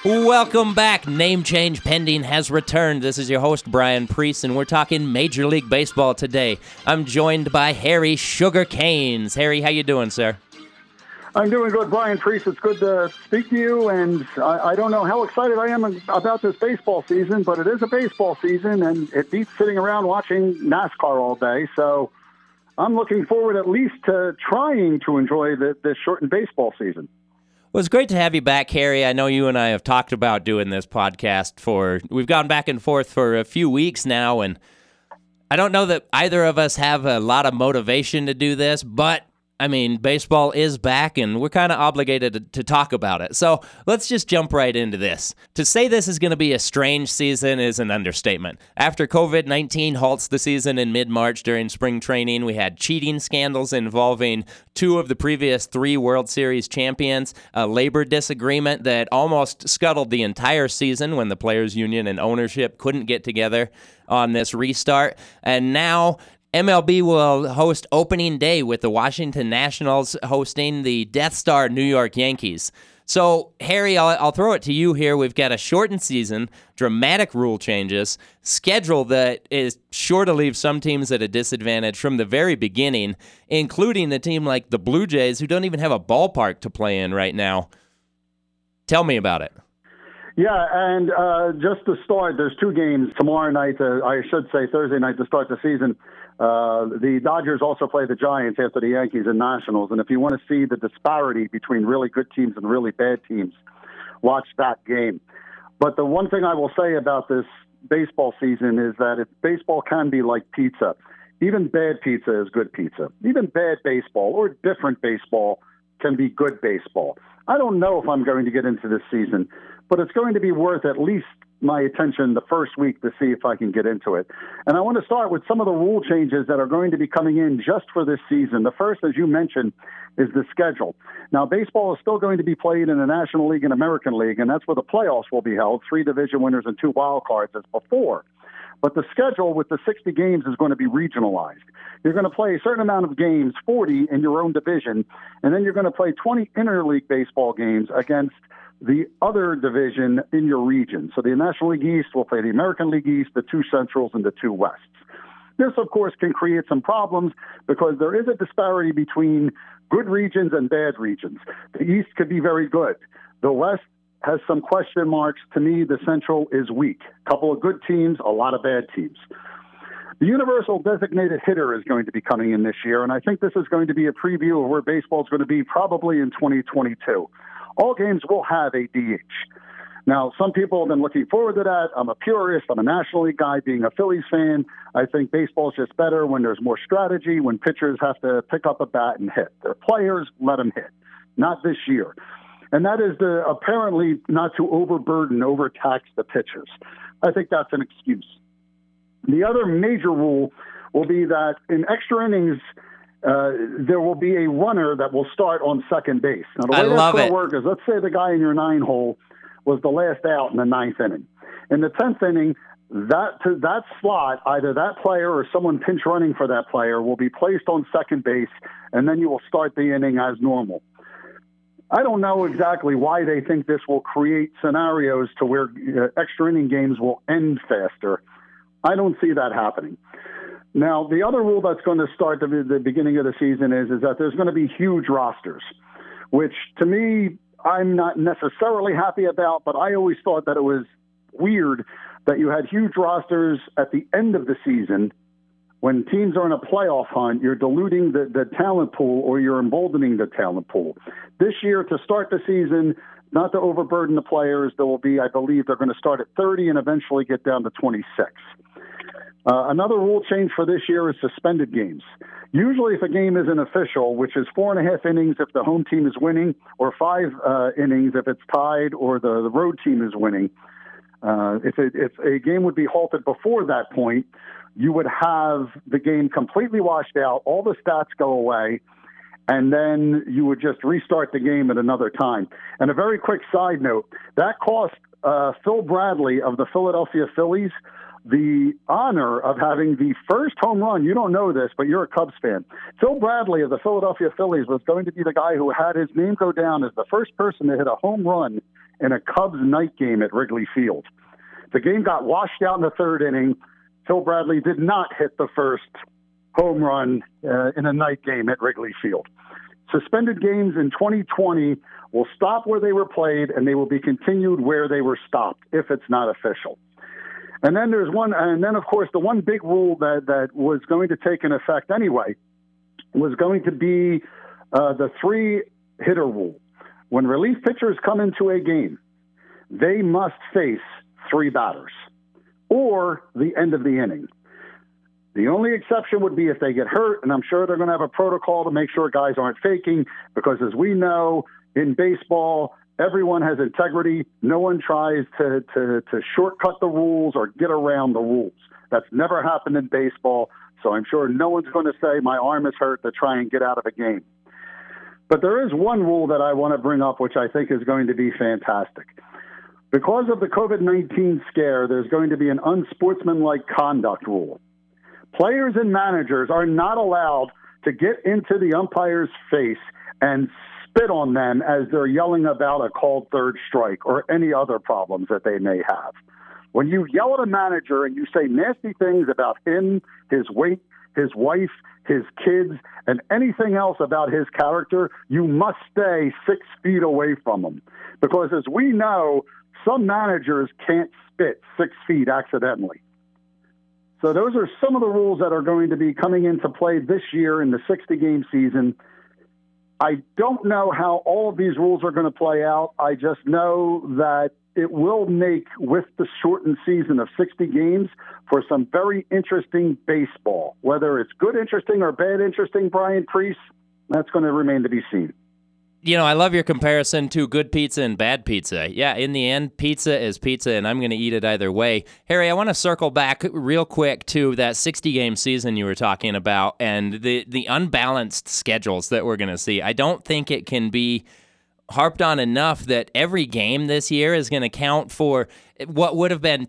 Welcome back. Name change pending has returned. This is your host, Brian Priest, and we're talking Major League Baseball today. I'm joined by Harry Sugar Canes. Harry, how you doing, sir? I'm doing good, Brian Priest. It's good to speak to you, and I don't know how excited I am about this baseball season, but it is a baseball season, and it beats sitting around watching NASCAR all day, so I'm looking forward at least to trying to enjoy this shortened baseball season. Well, it's great to have you back, Harry. I know you and I have talked about doing this podcast we've gone back and forth for a few weeks now, and I don't know that either of us have a lot of motivation to do this, but I mean, baseball is back, and we're kind of obligated to talk about it. So let's just jump right into this. To say this is going to be a strange season is an understatement. After COVID-19 halts the season in mid-March during spring training, we had cheating scandals involving two of the previous three World Series champions, a labor disagreement that almost scuttled the entire season when the Players Union and ownership couldn't get together on this restart, and now MLB will host opening day with the Washington Nationals hosting the Death Star New York Yankees. So, Harry, I'll throw it to you here. We've got a shortened season, dramatic rule changes, schedule that is sure to leave some teams at a disadvantage from the very beginning, including a team like the Blue Jays, who don't even have a ballpark to play in right now. Tell me about it. Yeah, and just to start, there's two games tomorrow night, I should say Thursday night to start the season. The Dodgers also play the Giants after the Yankees and Nationals. And if you want to see the disparity between really good teams and really bad teams, watch that game. But the one thing I will say about this baseball season is that if baseball can be like pizza, even bad pizza is good pizza. Even bad baseball or different baseball can be good baseball. I don't know if I'm going to get into this season, but it's going to be worth at least my attention the first week to see if I can get into it. And I want to start with some of the rule changes that are going to be coming in just for this season. The first, as you mentioned, is the schedule. Now, baseball is still going to be played in the National League and American League, and that's where the playoffs will be held, 3 division winners and 2 wild cards as before. But the schedule with the 60 games is going to be regionalized. You're going to play a certain amount of games, 40 in your own division, and then you're going to play 20 interleague baseball games against the other division in your region. So the National League East will play the American League East, the 2 Centrals, and the 2 Wests. This, of course, can create some problems because there is a disparity between good regions and bad regions. The East could be very good. The West has some question marks. To me, the Central is weak. A couple of good teams, a lot of bad teams. The universal designated hitter is going to be coming in this year, and I think this is going to be a preview of where baseball is going to be probably in 2022. All games will have a DH. Now, some people have been looking forward to that. I'm a purist. I'm a National League guy, being a Phillies fan. I think baseball is just better when there's more strategy, when pitchers have to pick up a bat and hit. They're players, let them hit. Not this year. And that is apparently not to overtax the pitchers. I think that's an excuse. The other major rule will be that in extra innings, there will be a runner that will start on second base. Now, the way that's going to work is, let's say the guy in your 9-hole was the last out in the 9th inning. In the 10th inning, that slot, either that player or someone pinch running for that player, will be placed on second base, and then you will start the inning as normal. I don't know exactly why they think this will create scenarios to where extra inning games will end faster. I don't see that happening. Now, the other rule that's going to start at the beginning of the season is that there's going to be huge rosters, which to me, I'm not necessarily happy about, but I always thought that it was weird that you had huge rosters at the end of the season. When teams are in a playoff hunt, you're diluting the talent pool or you're emboldening the talent pool. This year, to start the season, not to overburden the players, there will be, I believe, they're going to start at 30 and eventually get down to 26. Another rule change for this year is suspended games. Usually if a game isn't official, which is 4.5 innings if the home team is winning, or 5 innings if it's tied or the road team is winning, if a game would be halted before that point, you would have the game completely washed out, all the stats go away, and then you would just restart the game at another time. And a very quick side note, that cost Phil Bradley of the Philadelphia Phillies the honor of having the first home run. You don't know this, but you're a Cubs fan. Phil Bradley of the Philadelphia Phillies was going to be the guy who had his name go down as the first person to hit a home run in a Cubs night game at Wrigley Field. The game got washed out in the third inning. Phil Bradley did not hit the first home run in a night game at Wrigley Field. Suspended games in 2020 will stop where they were played, and they will be continued where they were stopped if it's not official. And then of course, the one big rule that was going to take an effect anyway was going to be the 3-hitter rule. When relief pitchers come into a game, they must face 3 batters or the end of the inning. The only exception would be if they get hurt, and I'm sure they're going to have a protocol to make sure guys aren't faking, because as we know, in baseball, everyone has integrity. No one tries to shortcut the rules or get around the rules. That's never happened in baseball, so I'm sure no one's going to say my arm is hurt to try and get out of a game. But there is one rule that I want to bring up, which I think is going to be fantastic. Because of the COVID-19 scare, there's going to be an unsportsmanlike conduct rule. Players and managers are not allowed to get into the umpire's face and spit on them as they're yelling about a called third strike or any other problems that they may have. When you yell at a manager and you say nasty things about him, his weight, his wife, his kids, and anything else about his character, you must stay 6 feet away from him. Because as we know, some managers can't spit 6 feet accidentally. So those are some of the rules that are going to be coming into play this year in the 60-game season. I don't know how all of these rules are going to play out. I just know that it will make, with the shortened season of 60 games, for some very interesting baseball. Whether it's good interesting or bad interesting, Brian Priest, that's going to remain to be seen. You know, I love your comparison to good pizza and bad pizza. Yeah, in the end, pizza is pizza, and I'm going to eat it either way. Harry, I want to circle back real quick to that 60-game season you were talking about and the unbalanced schedules that we're going to see. I don't think it can be harped on enough that every game this year is going to count for what would have been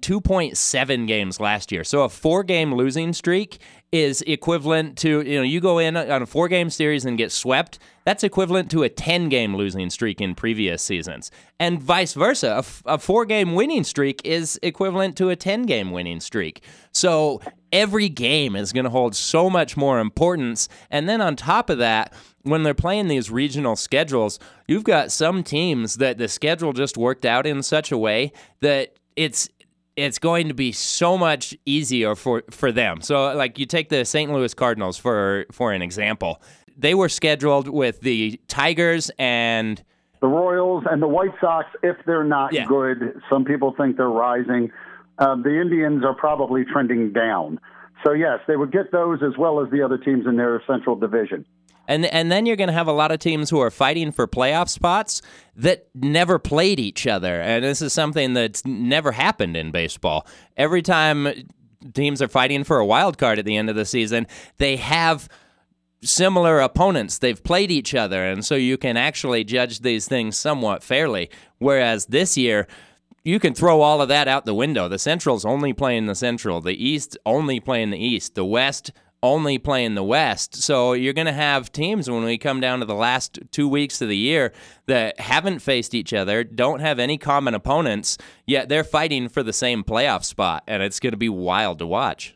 2.7 games last year. So a 4-game losing streak is equivalent to, you go in on a 4-game series and get swept. That's equivalent to a 10-game losing streak in previous seasons. And vice versa, a 4-game winning streak is equivalent to a 10-game winning streak. So every game is going to hold so much more importance. And then on top of that, when they're playing these regional schedules, you've got some teams that the schedule just worked out in such a way that it's going to be so much easier for them. So, like, you take the St. Louis Cardinals for an example. They were scheduled with the Tigers and the Royals and the White Sox. If they're not good, some people think they're rising. The Indians are probably trending down. So, yes, they would get those as well as the other teams in their central division. And then you're going to have a lot of teams who are fighting for playoff spots that never played each other. And this is something that's never happened in baseball. Every time teams are fighting for a wild card at the end of the season, they have similar opponents. They've played each other, and so you can actually judge these things somewhat fairly. Whereas this year, you can throw all of that out the window. The Central's only playing the Central. The East only playing the East. The West only playing the West. So you're going to have teams when we come down to the last 2 weeks of the year that haven't faced each other, don't have any common opponents, yet they're fighting for the same playoff spot, and it's going to be wild to watch.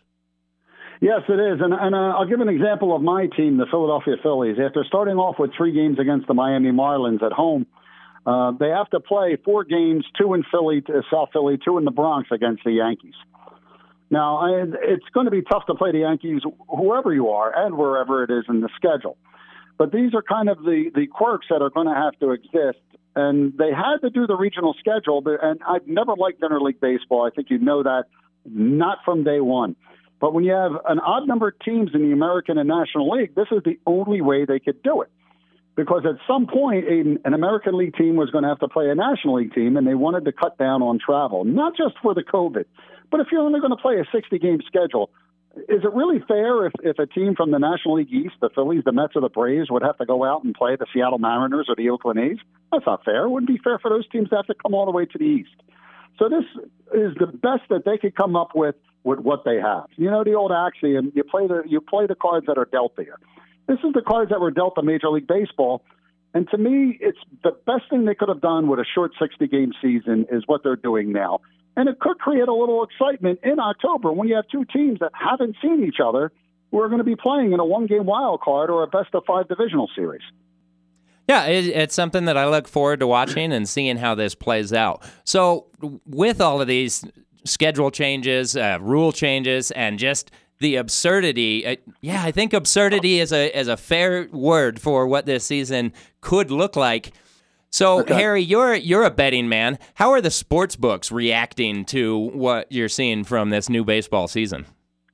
Yes, it is. And I'll give an example of my team, the Philadelphia Phillies. After starting off with 3 games against the Miami Marlins at home, they have to play 4 games, 2 in South Philly, 2 in the Bronx against the Yankees. Now, it's going to be tough to play the Yankees, whoever you are, and wherever it is in the schedule. But these are kind of the quirks that are going to have to exist. And they had to do the regional schedule, and I've never liked interleague baseball. I think you know that, not from day one. But when you have an odd number of teams in the American and National League, this is the only way they could do it. Because at some point, an American League team was going to have to play a National League team, and they wanted to cut down on travel, not just for the COVID. But if you're only going to play a 60-game schedule, is it really fair if a team from the National League East, the Phillies, the Mets, or the Braves, would have to go out and play the Seattle Mariners or the Oakland A's? That's not fair. It wouldn't be fair for those teams to have to come all the way to the East. So this is the best that they could come up with what they have. You know the old axiom, you play the cards that are dealt to you. This is the cards that were dealt to Major League Baseball, And to me, it's the best thing they could have done with a short 60-game season is what they're doing now. And it could create a little excitement in October when you have two teams that haven't seen each other who are going to be playing in a one-game wild card or a best-of-5 divisional series. Yeah, it's something that I look forward to watching and seeing how this plays out. So with all of these schedule changes, rule changes, and just the absurdity, I think absurdity is a fair word for what this season could look like. So, okay. Harry, you're a betting man. How are the sports books reacting to what you're seeing from this new baseball season?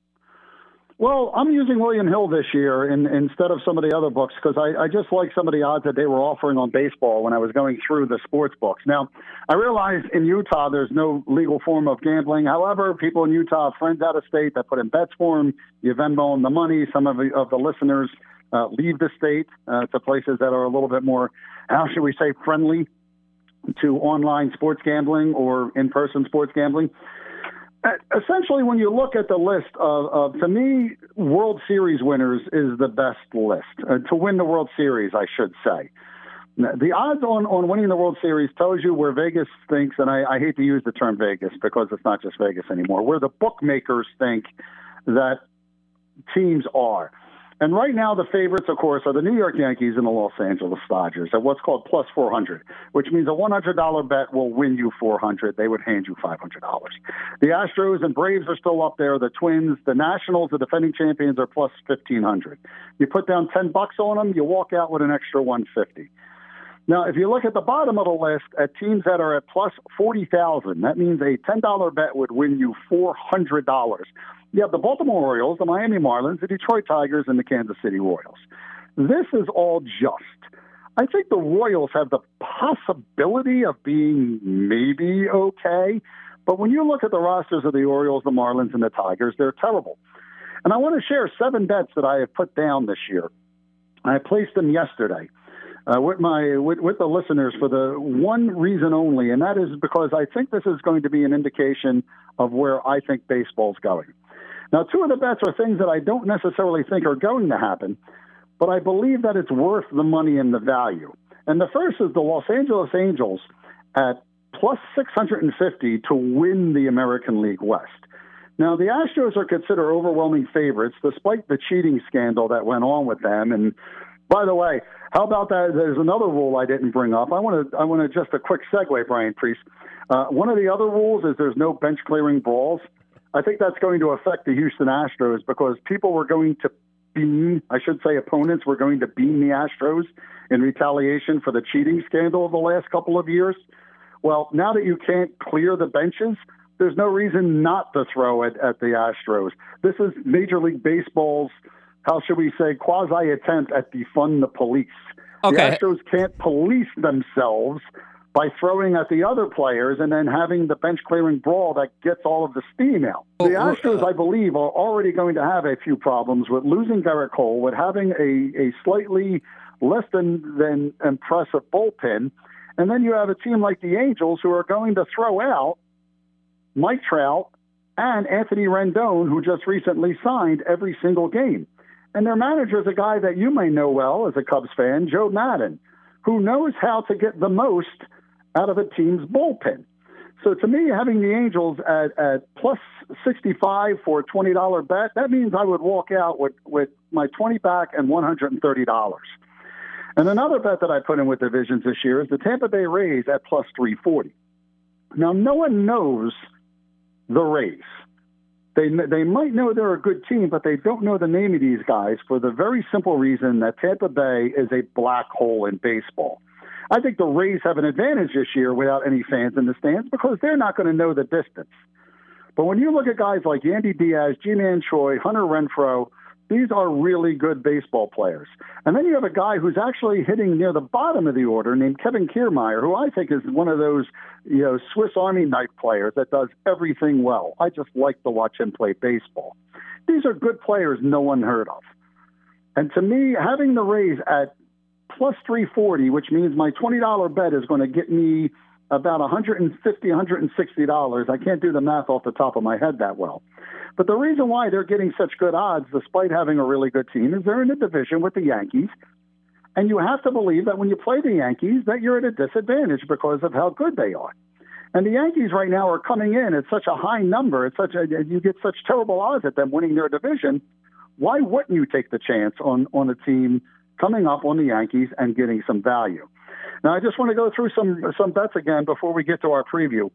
Well, I'm using William Hill this year instead of some of the other books because I just like some of the odds that they were offering on baseball when I was going through the sports books. Now, I realize in Utah there's no legal form of gambling. However, people in Utah have friends out of state that put in bets for them. You Venmo them the money. Some of the listeners leave the state to places that are a little bit more, how should we say, friendly to online sports gambling or in-person sports gambling. Essentially, when you look at the list of, to me, World Series winners is the best list. To win the World Series, I should say. The odds on winning the World Series tells you where Vegas thinks, and I hate to use the term Vegas because it's not just Vegas anymore, where the bookmakers think that teams are. And right now, the favorites, of course, are the New York Yankees and the Los Angeles Dodgers at what's called plus 400, which means a $100 bet will win you $400. They would hand you $500. The Astros and Braves are still up there. The Twins, the Nationals, the defending champions, are plus 1,500. You put down $10 on them, you walk out with an extra $150. Now, if you look at the bottom of the list at teams that are at plus 40,000, that means a $10 bet would win you $400. You have the Baltimore Orioles, the Miami Marlins, the Detroit Tigers, and the Kansas City Royals. This is all just. I think the Royals have the possibility of being maybe okay, but when you look at the rosters of the Orioles, the Marlins, and the Tigers, they're terrible. And I want to share 7 bets that I have put down this year. I placed them yesterday. With the listeners for the one reason only, and that is because I think this is going to be an indication of where I think baseball's going. Now, 2 of the bets are things that I don't necessarily think are going to happen, but I believe that it's worth the money and the value. And the first is the Los Angeles Angels at plus 650 to win the American League West. Now, the Astros are considered overwhelming favorites, despite the cheating scandal that went on with them. And by the way, how about that? There's another rule I didn't bring up. I want to just a quick segue, Brian Priest. One of the other rules is there's no bench clearing brawls. I think that's going to affect the Houston Astros because people were going to opponents were going to beam the Astros in retaliation for the cheating scandal of the last couple of years. Well, now that you can't clear the benches, there's no reason not to throw it at the Astros. This is Major League Baseball's, how should we say, quasi-attempt at defund the police. Okay. The Astros can't police themselves by throwing at the other players and then having the bench-clearing brawl that gets all of the steam out. The Astros, I believe, are already going to have a few problems with losing Garrett Cole, with having a slightly less than impressive bullpen, and then you have a team like the Angels who are going to throw out Mike Trout and Anthony Rendon, who just recently signed, every single game. And their manager is a guy that you may know well as a Cubs fan, Joe Maddon, who knows how to get the most out of a team's bullpen. So to me, having the Angels at plus 65 for a $20 bet, that means I would walk out with my 20 back and $130. And another bet that I put in with divisions this year is the Tampa Bay Rays at plus 340. Now, no one knows the Rays. They might know they're a good team, but they don't know the name of these guys for the very simple reason that Tampa Bay is a black hole in baseball. I think the Rays have an advantage this year without any fans in the stands because they're not going to know the distance. But when you look at guys like Yandy Diaz, Ji-Man Choi, Hunter Renfroe, these are really good baseball players. And then you have a guy who's actually hitting near the bottom of the order named Kevin Kiermaier, who I think is one of those, Swiss Army knife players that does everything well. I just like to watch him play baseball. These are good players no one heard of. And to me, having the Rays at plus 340, which means my $20 bet is going to get me about $150, $160. I can't do the math off the top of my head that well. But the reason why they're getting such good odds, despite having a really good team, is they're in a division with the Yankees. And you have to believe that when you play the Yankees, that you're at a disadvantage because of how good they are. And the Yankees right now are coming in at such a high number. You get such terrible odds at them winning their division. Why wouldn't you take the chance on a team coming up on the Yankees and getting some value? Now, I just want to go through some bets again before we get to our preview.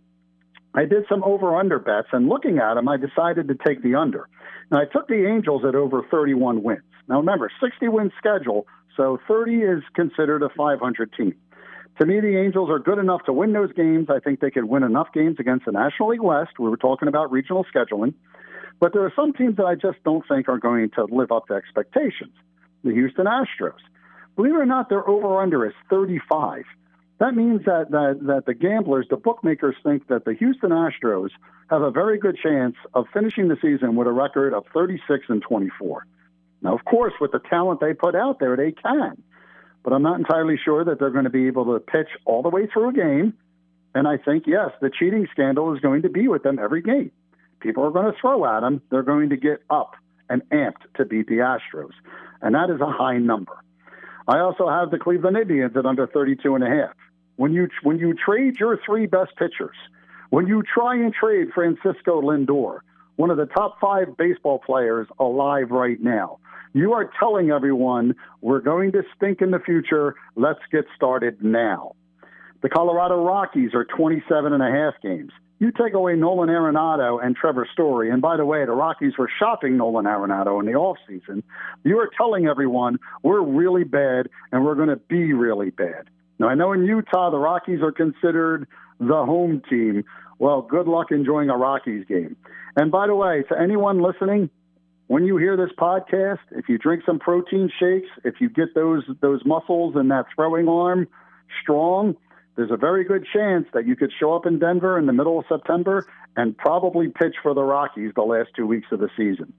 I did some over-under bets, and looking at them, I decided to take the under. Now, I took the Angels at over 31 wins. Now, remember, 60-win schedule, so 30 is considered a 500 team. To me, the Angels are good enough to win those games. I think they could win enough games against the National League West. We were talking about regional scheduling. But there are some teams that I just don't think are going to live up to expectations. The Houston Astros. Believe it or not, their over-under is 35. That means that the gamblers, the bookmakers, think that the Houston Astros have a very good chance of finishing the season with a record of 36-24. Now, of course, with the talent they put out there, they can. But I'm not entirely sure that they're going to be able to pitch all the way through a game. And I think, yes, the cheating scandal is going to be with them every game. People are going to throw at them. They're going to get up and amped to beat the Astros. And that is a high number. I also have the Cleveland Indians at under 32.5. When you trade your three best pitchers, when you try and trade Francisco Lindor, one of the top 5 baseball players alive right now, you are telling everyone we're going to stink in the future. Let's get started now. The Colorado Rockies are 27.5 games. You take away Nolan Arenado and Trevor Story, and by the way, the Rockies were shopping Nolan Arenado in the offseason. You are telling everyone we're really bad and we're going to be really bad. Now, I know in Utah, the Rockies are considered the home team. Well, good luck enjoying a Rockies game. And by the way, to anyone listening, when you hear this podcast, if you drink some protein shakes, if you get those muscles and that throwing arm strong, there's a very good chance that you could show up in Denver in the middle of September and probably pitch for the Rockies the last 2 weeks of the season.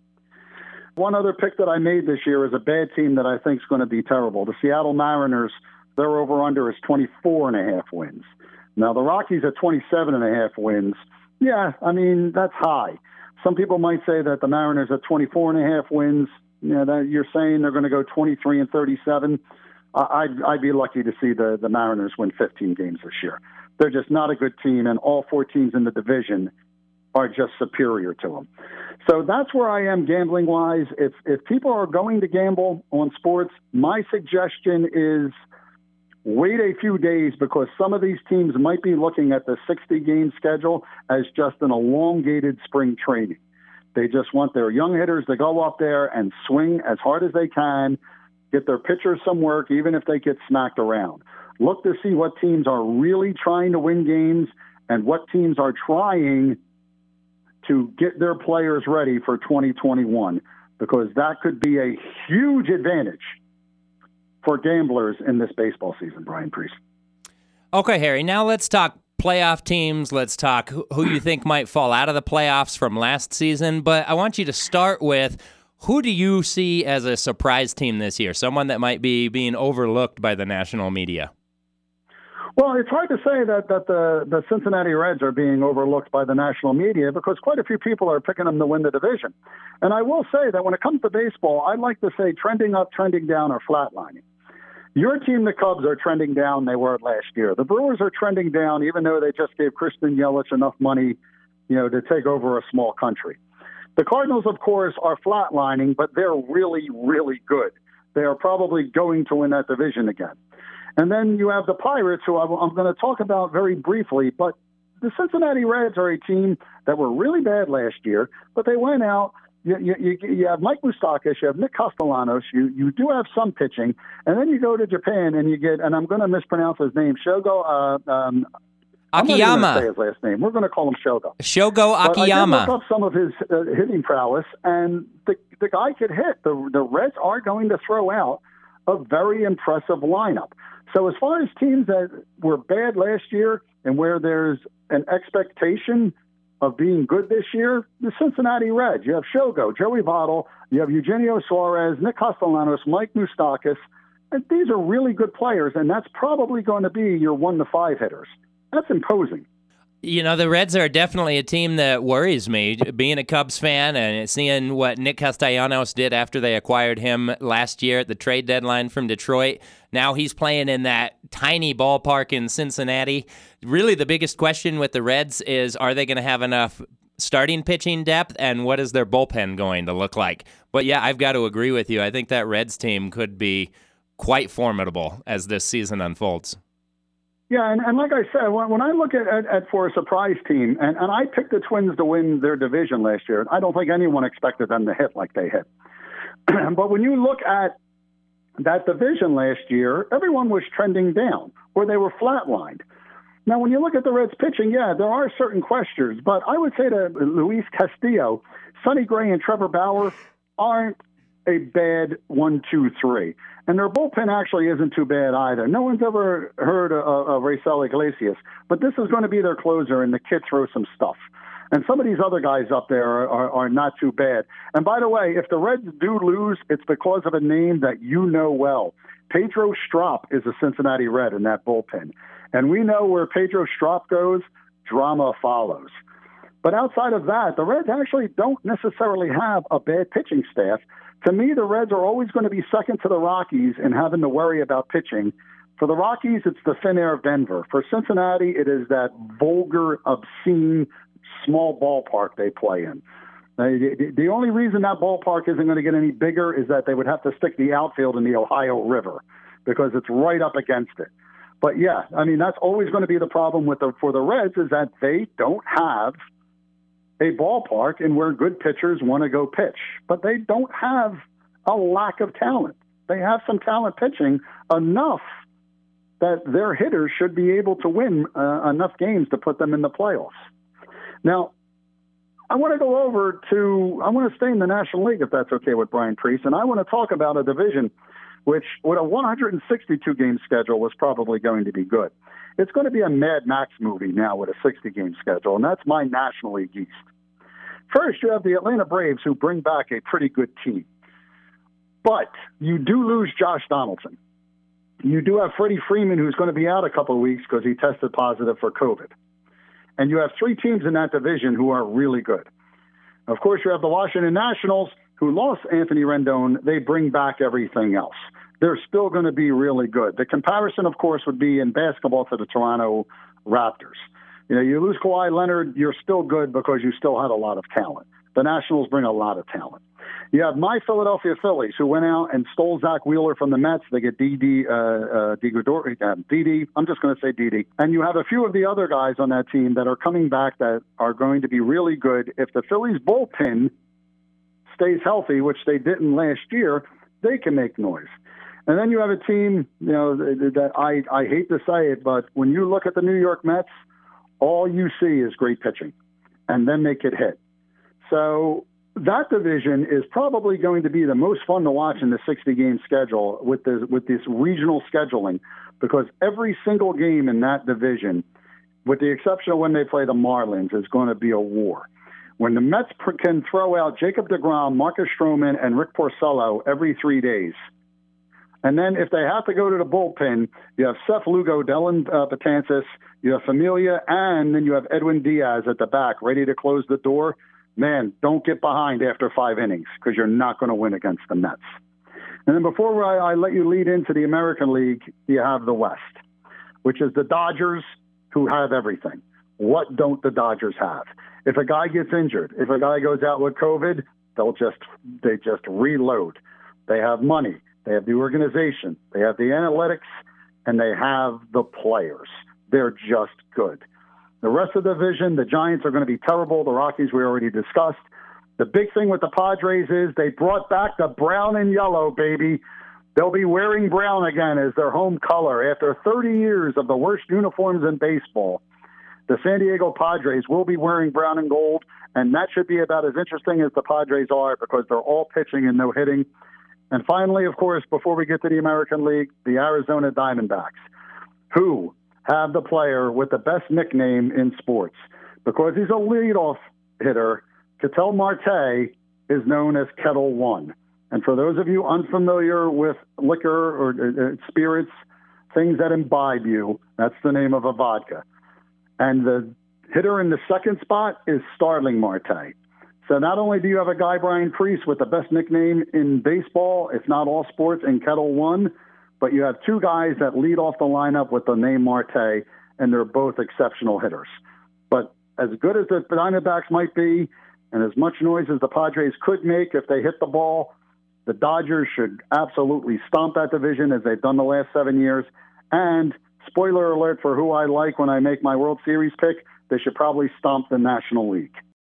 One other pick that I made this year is a bad team that I think is going to be terrible. The Seattle Mariners, their over-under is 24.5 wins. Now, the Rockies at 27.5 wins, yeah, I mean, that's high. Some people might say that the Mariners at 24.5 wins, that you're saying they're going to go 23-37. I'd be lucky to see the Mariners win 15 games this year. They're just not a good team, and all 4 teams in the division are just superior to them. So that's where I am gambling-wise. If people are going to gamble on sports, my suggestion is wait a few days, because some of these teams might be looking at the 60-game schedule as just an elongated spring training. They just want their young hitters to go up there and swing as hard as they can, get their pitchers some work, even if they get smacked around. Look to see what teams are really trying to win games and what teams are trying to get their players ready for 2021, because that could be a huge advantage for gamblers in this baseball season, Brian Priest. Okay, Harry, now let's talk playoff teams. Let's talk who you think might fall out of the playoffs from last season. But I want you to start with, who do you see as a surprise team this year? Someone that might be being overlooked by the national media? Well, it's hard to say that the Cincinnati Reds are being overlooked by the national media, because quite a few people are picking them to win the division. And I will say that when it comes to baseball, I like to say trending up, trending down, or flatlining. Your team, the Cubs, are trending down. They were last year. The Brewers are trending down, even though they just gave Christian Yelich enough money, to take over a small country. The Cardinals, of course, are flatlining, but they're really, really good. They are probably going to win that division again. And then you have the Pirates, who I'm going to talk about very briefly, but the Cincinnati Reds are a team that were really bad last year, but they went out. You have Mike Moustakas, you have Nick Castellanos, you do have some pitching, and then you go to Japan and you get, and I'm going to mispronounce his name, Shogo Akiyama. I'm not going to say his last name. We're going to call him Shogo. Shogo Akiyama. I did look up some of his hitting prowess, and the guy could hit. The Reds are going to throw out a very impressive lineup. So as far as teams that were bad last year and where there's an expectation of being good this year, the Cincinnati Reds. You have Shogo, Joey Votto, you have Eugenio Suarez, Nick Castellanos, Mike Moustakas. And these are really good players, and that's probably going to be your 1 to 5 hitters. That's imposing. The Reds are definitely a team that worries me. Being a Cubs fan and seeing what Nick Castellanos did after they acquired him last year at the trade deadline from Detroit. Now he's playing in that tiny ballpark in Cincinnati. Really, the biggest question with the Reds is, are they going to have enough starting pitching depth, and what is their bullpen going to look like? But yeah, I've got to agree with you. I think that Reds team could be quite formidable as this season unfolds. Yeah, and like I said, when I look at for a surprise team, and I picked the Twins to win their division last year, I don't think anyone expected them to hit like they hit. But when you look at that division last year, everyone was trending down, or they were flatlined. Now, when you look at the Reds pitching, yeah, there are certain questions, but I would say that Luis Castillo, Sonny Gray, and Trevor Bauer aren't a bad 1, 2, 3. And their bullpen actually isn't too bad either. No one's ever heard of Raisel Iglesias, but this is going to be their closer, and the kid throws some stuff. And some of these other guys up there are not too bad. And by the way, if the Reds do lose, it's because of a name that you know well. Pedro Strop is a Cincinnati Red in that bullpen. And we know where Pedro Strop goes, drama follows. But outside of that, the Reds actually don't necessarily have a bad pitching staff. To me, the Reds are always going to be second to the Rockies in having to worry about pitching. For the Rockies, it's the thin air of Denver. For Cincinnati, it is that vulgar, obscene, small ballpark they play in. The only reason that ballpark isn't going to get any bigger is that they would have to stick the outfield in the Ohio River because it's right up against it. But yeah, I mean, that's always going to be the problem for the Reds is that they don't have a ballpark and where good pitchers want to go pitch. But they don't have a lack of talent. They have some talent pitching enough that their hitters should be able to win enough games to put them in the playoffs. Now, I want to stay in the National League if that's okay with Brian Priest, and I want to talk about a division which with a 162-game schedule was probably going to be good. It's going to be a Mad Max movie now with a 60-game schedule, and that's my National League East. First, you have the Atlanta Braves, who bring back a pretty good team. But you do lose Josh Donaldson. You do have Freddie Freeman, who's going to be out a couple of weeks because he tested positive for COVID. And you have 3 teams in that division who are really good. Of course, you have the Washington Nationals, who lost Anthony Rendon. They bring back everything else. They're still going to be really good. The comparison, of course, would be in basketball to the Toronto Raptors. You lose Kawhi Leonard, you're still good because you still had a lot of talent. The Nationals bring a lot of talent. You have my Philadelphia Phillies, who went out and stole Zach Wheeler from the Mets. They get Didi. I'm just going to say Didi. And you have a few of the other guys on that team that are coming back that are going to be really good. If the Phillies bullpen stays healthy, which they didn't last year, they can make noise. And then you have a team, that I hate to say it, but when you look at the New York Mets, all you see is great pitching, and then they get hit. So that division is probably going to be the most fun to watch in the 60-game schedule with this regional scheduling, because every single game in that division, with the exception of when they play the Marlins, is going to be a war. When the Mets can throw out Jacob deGrom, Marcus Stroman, and Rick Porcello every 3 days, and then if they have to go to the bullpen, you have Seth Lugo, Dellin Betances, you have Familia, and then you have Edwin Diaz at the back ready to close the door. Man, don't get behind after 5 innings because you're not going to win against the Mets. And then before I let you lead into the American League, you have the West, which is the Dodgers, who have everything. What don't the Dodgers have? If a guy gets injured, if a guy goes out with COVID, they just reload. They have money. They have the organization. They have the analytics, and they have the players. They're just good. The rest of the division, the Giants are going to be terrible. The Rockies we already discussed. The big thing with the Padres is they brought back the brown and yellow, baby. They'll be wearing brown again as their home color. After 30 years of the worst uniforms in baseball, the San Diego Padres will be wearing brown and gold, and that should be about as interesting as the Padres are because they're all pitching and no hitting. And finally, of course, before we get to the American League, the Arizona Diamondbacks, who have the player with the best nickname in sports. Because he's a leadoff hitter, Ketel Marte is known as Kettle One. And for those of you unfamiliar with liquor or spirits, things that imbibe you, that's the name of a vodka. And the Hitter in the second spot is Starling Marte. So not only do you have a guy, Brian Priest, with the best nickname in baseball, if not all sports, in Kettle One, but you have two guys that lead off the lineup with the name Marte, and they're both exceptional hitters. But as good as the Diamondbacks might be, and as much noise as the Padres could make if they hit the ball, the Dodgers should absolutely stomp that division as they've done the last 7 years. And spoiler alert for who I like when I make my World Series pick, they should probably stomp the National League.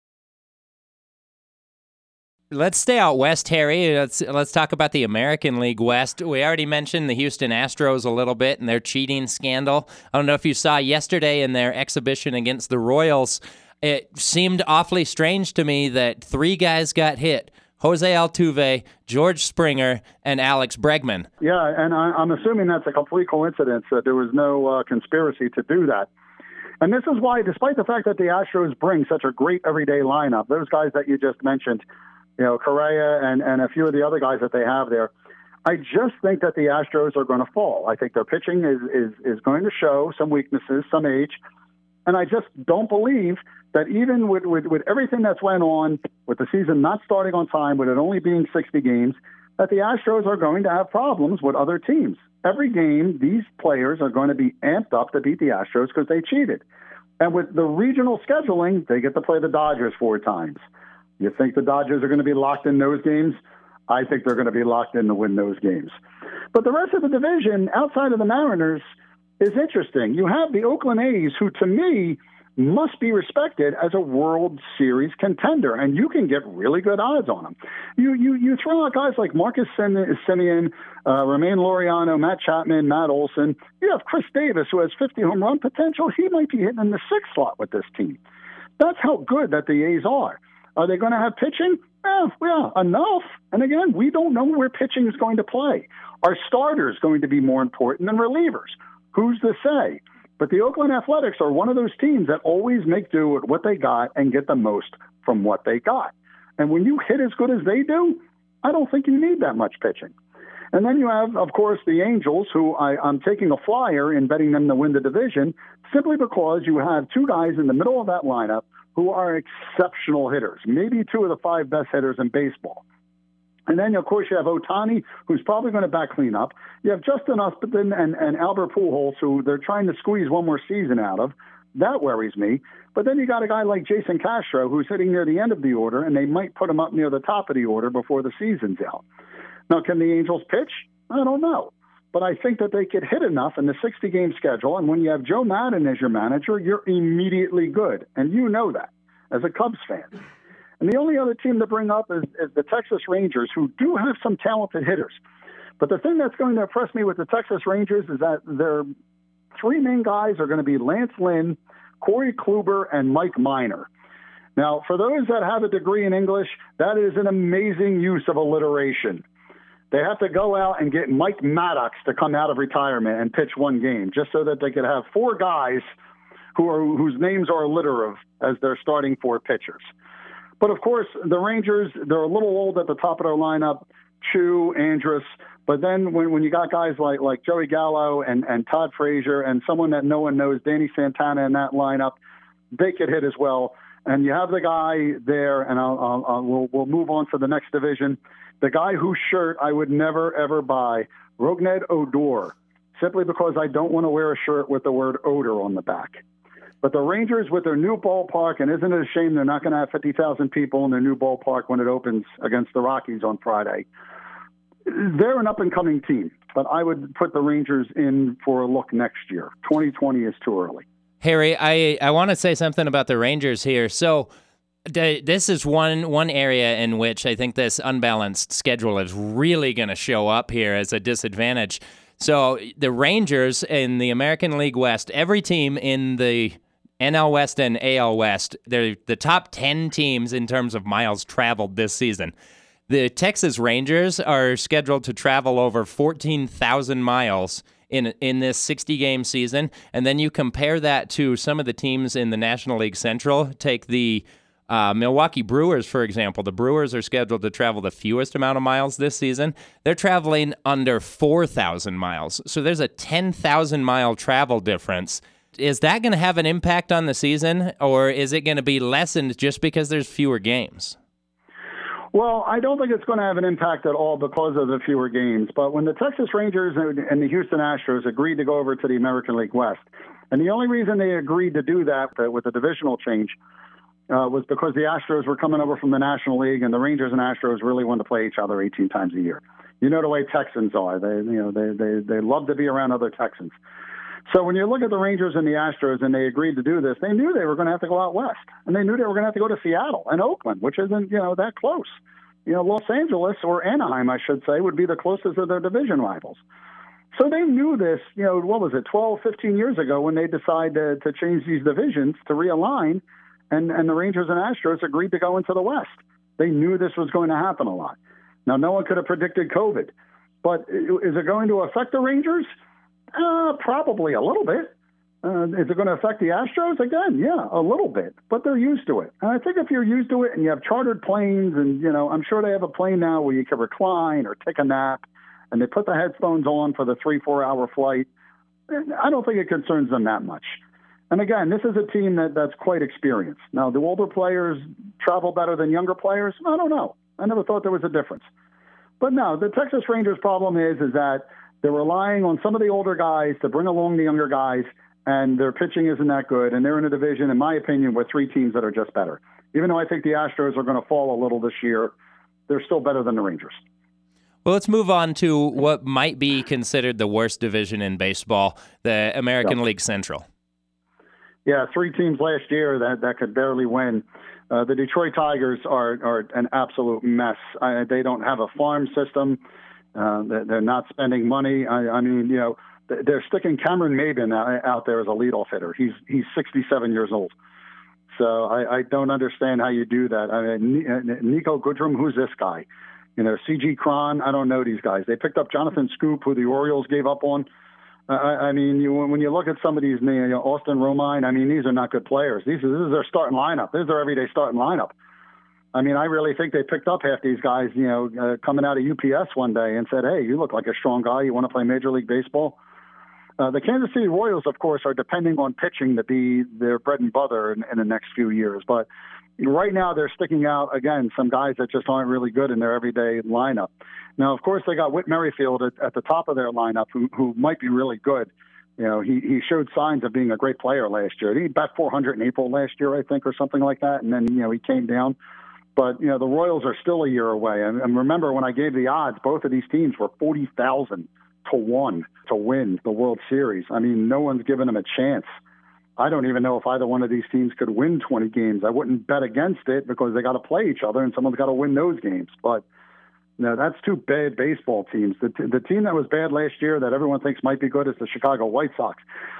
Let's stay out west, Harry. Let's talk about the American League West. We already mentioned the Houston Astros a little bit and their cheating scandal. I don't know if you saw yesterday in their exhibition against the Royals, it seemed awfully strange to me that three guys got hit: Jose Altuve, George Springer, and Alex Bregman. Yeah, and I'm assuming that's a complete coincidence, that there was no conspiracy to do that. And this is why, despite the fact that the Astros bring such a great everyday lineup, those guys that you just mentioned, Correa and a few of the other guys that they have there, I just think that the Astros are going to fall. I think their pitching is going to show some weaknesses, some age. And I just don't believe that even with everything that's went on, with the season not starting on time, with it only being 60 games, that the Astros are going to have problems with other teams. Every game, these players are going to be amped up to beat the Astros because they cheated. And with the regional scheduling, they get to play the Dodgers 4 times. You think the Dodgers are going to be locked in those games? I think they're going to be locked in to win those games. But the rest of the division, outside of the Mariners, is interesting. You have the Oakland A's, who to me must be respected as a World Series contender, and you can get really good odds on them. You throw out guys like Marcus Semien, Romain Laureano, Matt Chapman, Matt Olson. You have Chris Davis, who has 50 home run potential. He might be hitting in the 6th slot with this team. That's how good that the A's are. Are they going to have pitching? Yeah, enough. And again, we don't know where pitching is going to play. Are starters going to be more important than relievers? Who's to say? But the Oakland Athletics are one of those teams that always make do with what they got and get the most from what they got. And when you hit as good as they do, I don't think you need that much pitching. And then you have, of course, the Angels, who I'm taking a flyer in betting them to win the division, simply because you have two guys in the middle of that lineup who are exceptional hitters, maybe 2 of the 5 best hitters in baseball. And then, of course, you have Ohtani, who's probably going to back clean up. You have Justin Upton and Albert Pujols, who they're trying to squeeze one more season out of. That worries me. But then you got a guy like Jason Castro, who's sitting near the end of the order, and they might put him up near the top of the order before the season's out. Now, can the Angels pitch? I don't know. But I think that they could hit enough in the 60-game schedule, and when you have Joe Maddon as your manager, you're immediately good. And you know that as a Cubs fan. And the only other team to bring up is the Texas Rangers, who do have some talented hitters. But the thing that's going to impress me with the Texas Rangers is that their 3 main guys are going to be Lance Lynn, Corey Kluber, and Mike Minor. Now, for those that have a degree in English, that is an amazing use of alliteration. They have to go out and get Mike Maddox to come out of retirement and pitch 1 game, just so that they could have 4 guys whose names are alliterative as their starting 4 pitchers. But, of course, the Rangers, they're a little old at the top of their lineup, Chu, Andrus. But then when you got guys like Joey Gallo and Todd Frazier and someone that no one knows, Danny Santana, in that lineup, they could hit as well. And you have the guy there, and we'll move on to the next division. The guy whose shirt I would never, ever buy, Rougned Odor, simply because I don't want to wear a shirt with the word odor on the back. But the Rangers, with their new ballpark, and isn't it a shame they're not going to have 50,000 people in their new ballpark when it opens against the Rockies on Friday? They're an up-and-coming team, but I would put the Rangers in for a look next year. 2020 is too early. Harry, I want to say something about the Rangers here. So this is one area in which I think this unbalanced schedule is really going to show up here as a disadvantage. So the Rangers in the American League West, every team in the NL West and AL West, they're the top 10 teams in terms of miles traveled this season. The Texas Rangers are scheduled to travel over 14,000 miles in this 60-game season, and then you compare that to some of the teams in the National League Central. Take the Milwaukee Brewers, for example. The Brewers are scheduled to travel the fewest amount of miles this season. They're traveling under 4,000 miles. So there's a 10,000-mile travel difference. is that going to have an impact on the season, or is it going to be lessened just because there's fewer games? Well, I don't think it's going to have an impact at all because of the fewer games. But when the Texas Rangers and the Houston Astros agreed to go over to the American League West, and the only reason they agreed to do that with the divisional change was because the Astros were coming over from the National League, and the Rangers and Astros really wanted to play each other 18 times a year. You know the way Texans are; they love to be around other Texans. So when you look at the Rangers and the Astros, and they agreed to do this, they knew they were going to have to go out west, and they knew they were going to have to go to Seattle and Oakland, which isn't that close. Los Angeles, or Anaheim, I should say, would be the closest of their division rivals. So they knew this, 12, 15 years ago when they decided to change these divisions to realign, and the Rangers and Astros agreed to go into the West. They knew this was going to happen a lot. Now, no one could have predicted COVID, but is it going to affect the Rangers? Probably a little bit. Is it going to affect the Astros? Again, yeah, a little bit, but they're used to it. And I think if you're used to it and you have chartered planes and, I'm sure they have a plane now where you can recline or take a nap, and they put the headphones on for the 3-4 hour flight, I don't think it concerns them that much. And again, this is a team that's quite experienced. Now, do older players travel better than younger players? I don't know. I never thought there was a difference. But no, the Texas Rangers problem is that they're relying on some of the older guys to bring along the younger guys, and their pitching isn't that good. And they're in a division, in my opinion, with 3 teams that are just better. Even though I think the Astros are going to fall a little this year, they're still better than the Rangers. Well, let's move on to what might be considered the worst division in baseball, the American League Central. Yeah, 3 teams last year that could barely win. The Detroit Tigers are an absolute mess. They don't have a farm system. They're not spending money. I mean, they're sticking Cameron Maybin out there as a leadoff hitter. He's 67 years old. So I don't understand how you do that. I mean, Nico Goodrum, who's this guy? C.G. Cron, I don't know these guys. They picked up Jonathan Scoop, who the Orioles gave up on. I mean, when you look at some of these, Austin Romine, I mean, these are not good players. This is their starting lineup. This is their everyday starting lineup. I mean, I really think they picked up half these guys, coming out of UPS one day and said, hey, you look like a strong guy. You want to play Major League Baseball? The Kansas City Royals, of course, are depending on pitching to be their bread and butter in the next few years. But right now they're sticking out, again, some guys that just aren't really good in their everyday lineup. Now, of course, they got Whit Merrifield at the top of their lineup who might be really good. He showed signs of being a great player last year. He bat 400 in April last year, I think, or something like that. And then, he came down. But, the Royals are still a year away. And remember, when I gave the odds, both of these teams were 40,000 to 1 to win the World Series. I mean, no one's given them a chance. I don't even know if either one of these teams could win 20 games. I wouldn't bet against it because they got to play each other and someone's got to win those games. But that's 2 bad baseball teams. The team that was bad last year that everyone thinks might be good is the Chicago White Sox.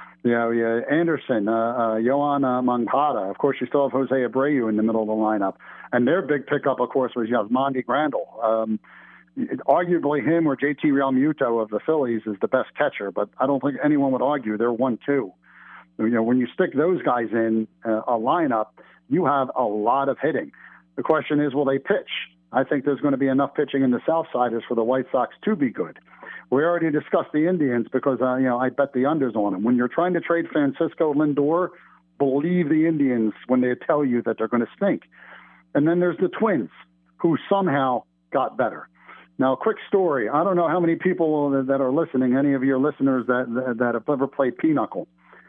Anderson, Yohan Moncada. Of course, you still have Jose Abreu in the middle of the lineup. And their big pickup, of course, was Yasmani Grandal. Arguably him or JT Realmuto of the Phillies is the best catcher, but I don't think anyone would argue they're 1-2. When you stick those guys in a lineup, you have a lot of hitting. The question is, will they pitch? I think there's going to be enough pitching in the South Siders for the White Sox to be good. We already discussed the Indians because, I bet the unders on them. When you're trying to trade Francisco Lindor, believe the Indians when they tell you that they're going to stink. And then there's the Twins, who somehow got better. Now, a quick story. I don't know how many people that are listening, any of your listeners that have ever played pinochle.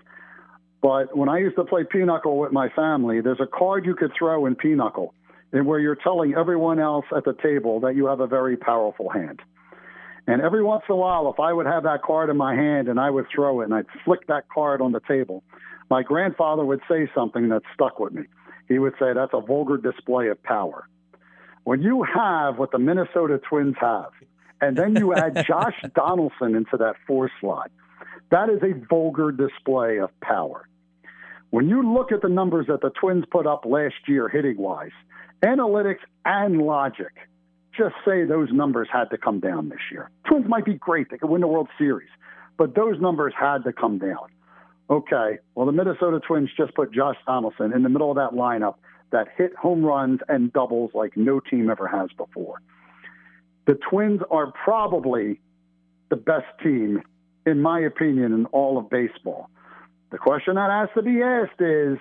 But when I used to play pinochle with my family, there's a card you could throw in pinochle and where you're telling everyone else at the table that you have a very powerful hand. And every once in a while, if I would have that card in my hand and I would throw it and I'd flick that card on the table, my grandfather would say something that stuck with me. He would say, that's a vulgar display of power. When you have what the Minnesota Twins have, and then you add Josh Donaldson into that 4 slot, that is a vulgar display of power. When you look at the numbers that the Twins put up last year hitting-wise, analytics and logic just say those numbers had to come down this year. Twins might be great. They could win the World Series. But those numbers had to come down. Okay, well, the Minnesota Twins just put Josh Donaldson in the middle of that lineup that hit home runs and doubles like no team ever has before. The Twins are probably the best team, in my opinion, in all of baseball. The question that has to be asked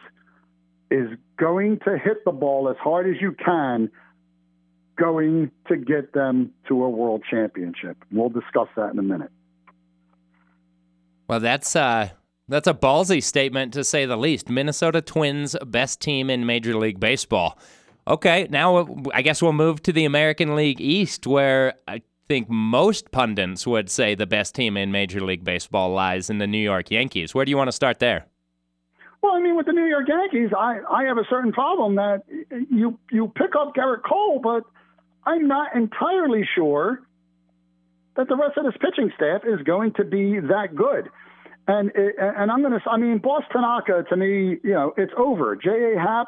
is going to hit the ball as hard as you can going to get them to a world championship? We'll discuss that in a minute. Well, that's a ballsy statement, to say the least. Minnesota Twins, best team in Major League Baseball. Okay, now I guess we'll move to the American League East, where I think most pundits would say the best team in Major League Baseball lies in the New York Yankees. Where do you want to start there? Well, I mean, with the New York Yankees, I have a certain problem that you pick up Gerrit Cole, but I'm not entirely sure that the rest of this pitching staff is going to be that good. And Boss Tanaka, to me, it's over. J.A. Happ,